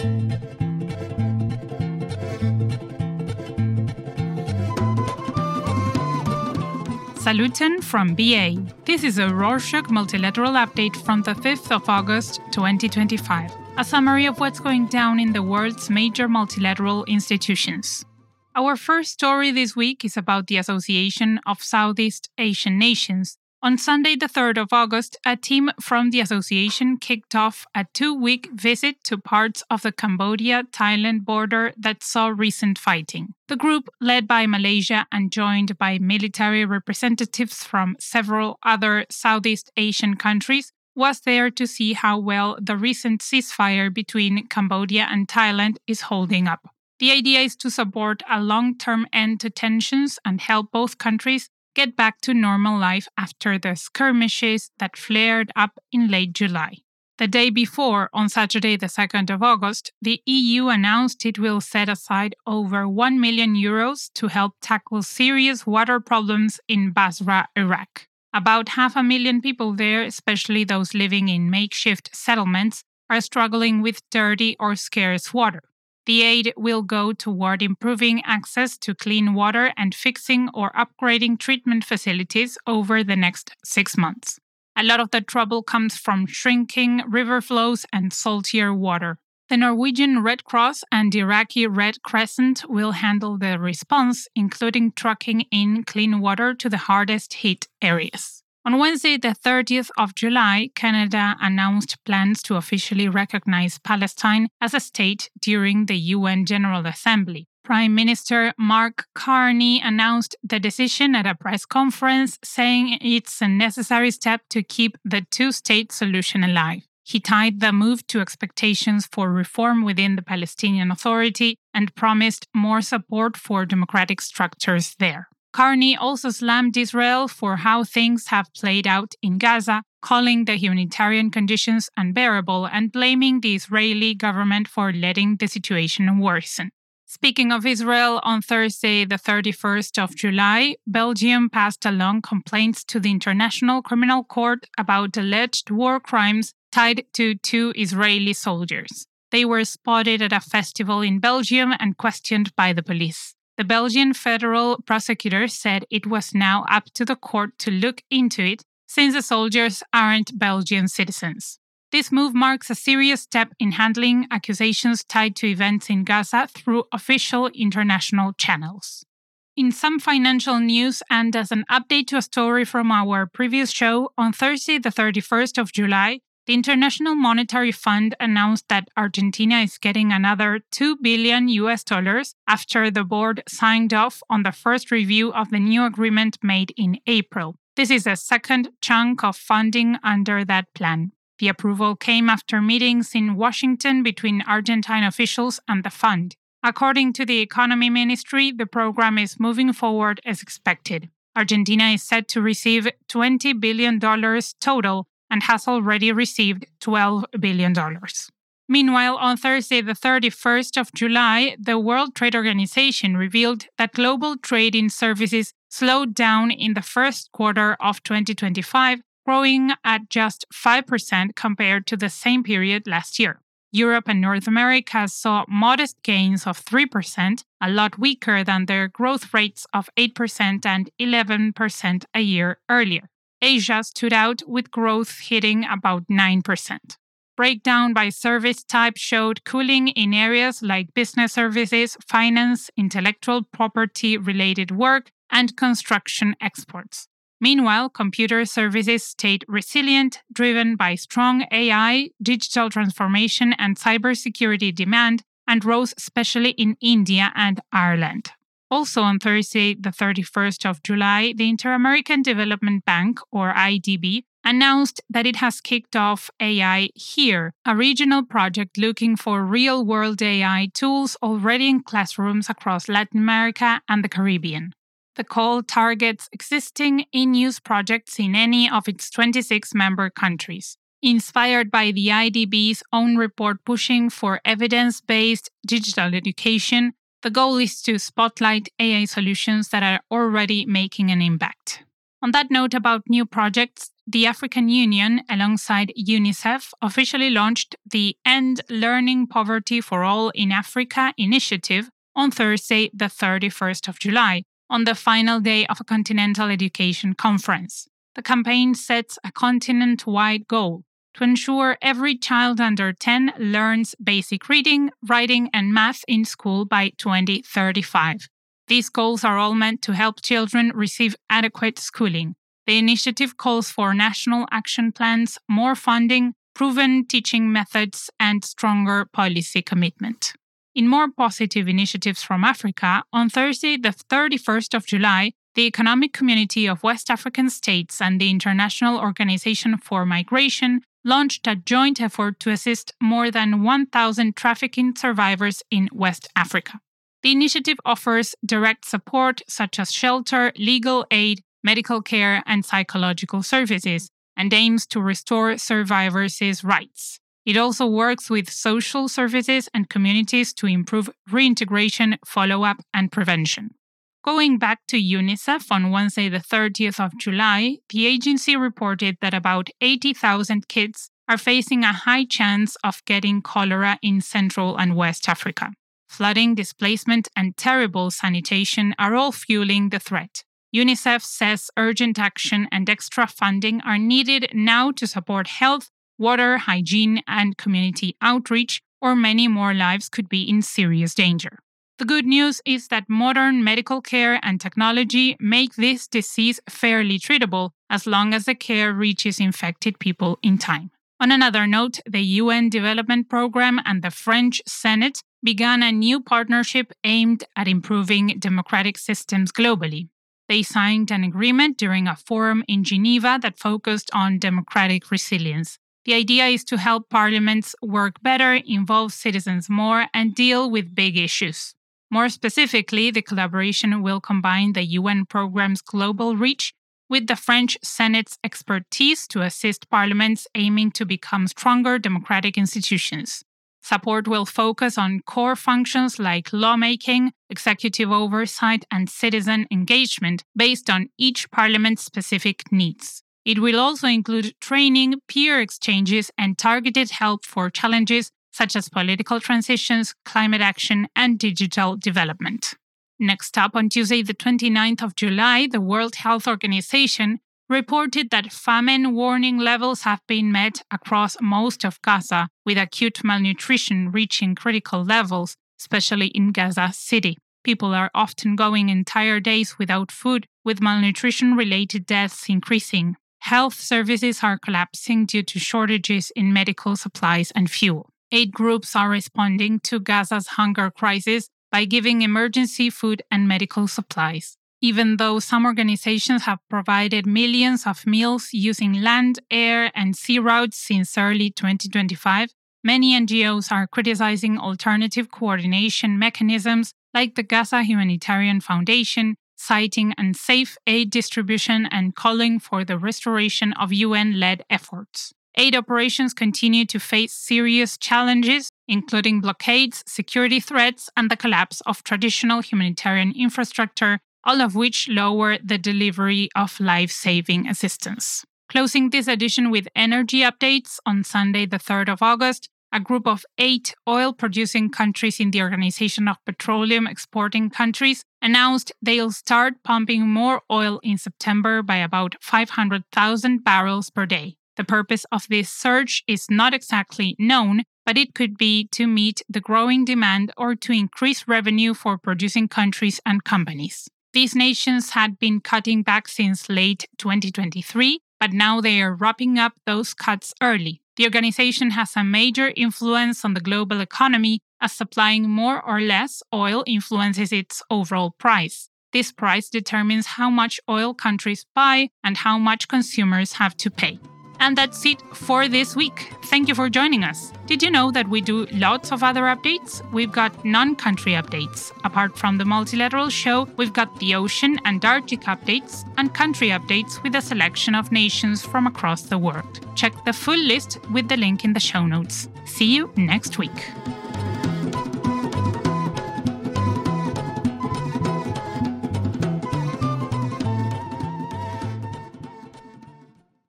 Saluton from BA. This is a Rorschach multilateral update from the 5th of August 2025, a summary of what's going down in the world's major multilateral institutions. Our first story this week is about the Association of Southeast Asian Nations. On Sunday, the 3rd of August, a team from the association kicked off a 2-week visit to parts of the Cambodia-Thailand border that saw recent fighting. The group, led by Malaysia and joined by military representatives from several other Southeast Asian countries, was there to see how well the recent ceasefire between Cambodia and Thailand is holding up. The idea is to support a long-term end to tensions and help both countries get back to normal life after the skirmishes that flared up in late July. The day before, on Saturday the 2nd of August, the EU announced it will set aside over €1 million to help tackle serious water problems in Basra, Iraq. About 500,000 people there, especially those living in makeshift settlements, are struggling with dirty or scarce water. The aid will go toward improving access to clean water and fixing or upgrading treatment facilities over the next 6 months. A lot of the trouble comes from shrinking river flows and saltier water. The Norwegian Red Cross and Iraqi Red Crescent will handle the response, including trucking in clean water to the hardest hit areas. On Wednesday, the 30th of July, Canada announced plans to officially recognize Palestine as a state during the UN General Assembly. Prime Minister Mark Carney announced the decision at a press conference, saying it's a necessary step to keep the two-state solution alive. He tied the move to expectations for reform within the Palestinian Authority and promised more support for democratic structures there. Carney also slammed Israel for how things have played out in Gaza, calling the humanitarian conditions unbearable and blaming the Israeli government for letting the situation worsen. Speaking of Israel, on Thursday, the 31st of July, Belgium passed along complaints to the International Criminal Court about alleged war crimes tied to 2 Israeli soldiers. They were spotted at a festival in Belgium and questioned by the police. The Belgian federal prosecutor said it was now up to the court to look into it, since the soldiers aren't Belgian citizens. This move marks a serious step in handling accusations tied to events in Gaza through official international channels. In some financial news, and as an update to a story from our previous show, on Thursday, the 31st of July, the International Monetary Fund announced that Argentina is getting another $2 billion after the board signed off on the first review of the new agreement made in April. This is the second chunk of funding under that plan. The approval came after meetings in Washington between Argentine officials and the fund. According to the Economy Ministry, the program is moving forward as expected. Argentina is set to receive $20 billion total and has already received $12 billion. Meanwhile, on Thursday, the 31st of July, the World Trade Organization revealed that global trade in services slowed down in the first quarter of 2025, growing at just 5% compared to the same period last year. Europe and North America saw modest gains of 3%, a lot weaker than their growth rates of 8% and 11% a year earlier. Asia stood out with growth hitting about 9%. Breakdown by service type showed cooling in areas like business services, finance, intellectual property-related work, and construction exports. Meanwhile, computer services stayed resilient, driven by strong AI, digital transformation, and cybersecurity demand, and rose especially in India and Ireland. Also on Thursday, the 31st of July, the Inter-American Development Bank, or IDB, announced that it has kicked off AI Here, a regional project looking for real-world AI tools already in classrooms across Latin America and the Caribbean. The call targets existing in-use projects in any of its 26 member countries. Inspired by the IDB's own report pushing for evidence-based digital education, the goal is to spotlight AI solutions that are already making an impact. On that note about new projects, the African Union, alongside UNICEF, officially launched the End Learning Poverty for All in Africa initiative on Thursday, the 31st of July, on the final day of a continental education conference. The campaign sets a continent-wide goal to ensure every child under 10 learns basic reading, writing, and math in school by 2035. These goals are all meant to help children receive adequate schooling. The initiative calls for national action plans, more funding, proven teaching methods, and stronger policy commitment. In more positive initiatives from Africa, on Thursday, the 31st of July, the Economic Community of West African States and the International Organization for Migration launched a joint effort to assist more than 1,000 trafficking survivors in West Africa. The initiative offers direct support such as shelter, legal aid, medical care, and psychological services, and aims to restore survivors' rights. It also works with social services and communities to improve reintegration, follow-up, and prevention. Going back to UNICEF on Wednesday, the 30th of July, the agency reported that about 80,000 kids are facing a high chance of getting cholera in Central and West Africa. Flooding, displacement, and terrible sanitation are all fueling the threat. UNICEF says urgent action and extra funding are needed now to support health, water, hygiene, and community outreach, or many more lives could be in serious danger. The good news is that modern medical care and technology make this disease fairly treatable as long as the care reaches infected people in time. On another note, the UN Development Programme and the French Senate began a new partnership aimed at improving democratic systems globally. They signed an agreement during a forum in Geneva that focused on democratic resilience. The idea is to help parliaments work better, involve citizens more, and deal with big issues. More specifically, the collaboration will combine the UN program's global reach with the French Senate's expertise to assist parliaments aiming to become stronger democratic institutions. Support will focus on core functions like lawmaking, executive oversight, and citizen engagement based on each parliament's specific needs. It will also include training, peer exchanges, and targeted help for challenges such as political transitions, climate action, and digital development. Next up, on Tuesday, the 29th of July, the World Health Organization reported that famine warning levels have been met across most of Gaza, with acute malnutrition reaching critical levels, especially in Gaza City. People are often going entire days without food, with malnutrition-related deaths increasing. Health services are collapsing due to shortages in medical supplies and fuel. Aid groups are responding to Gaza's hunger crisis by giving emergency food and medical supplies. Even though some organizations have provided millions of meals using land, air, and sea routes since early 2025, many NGOs are criticizing alternative coordination mechanisms like the Gaza Humanitarian Foundation, citing unsafe aid distribution and calling for the restoration of UN-led efforts. Aid operations continue to face serious challenges, including blockades, security threats, and the collapse of traditional humanitarian infrastructure, all of which lower the delivery of life-saving assistance. Closing this edition with energy updates, on Sunday, the 3rd of August, a group of 8 oil-producing countries in the Organization of Petroleum Exporting Countries announced they'll start pumping more oil in September by about 500,000 barrels per day. The purpose of this surge is not exactly known, but it could be to meet the growing demand or to increase revenue for producing countries and companies. These nations had been cutting back since late 2023, but now they are wrapping up those cuts early. The organization has a major influence on the global economy, as supplying more or less oil influences its overall price. This price determines how much oil countries buy and how much consumers have to pay. And that's it for this week. Thank you for joining us. Did you know that we do lots of other updates? We've got non-country updates. Apart from the Multilateral Show, we've got the ocean and Arctic updates and country updates with a selection of nations from across the world. Check the full list with the link in the show notes. See you next week.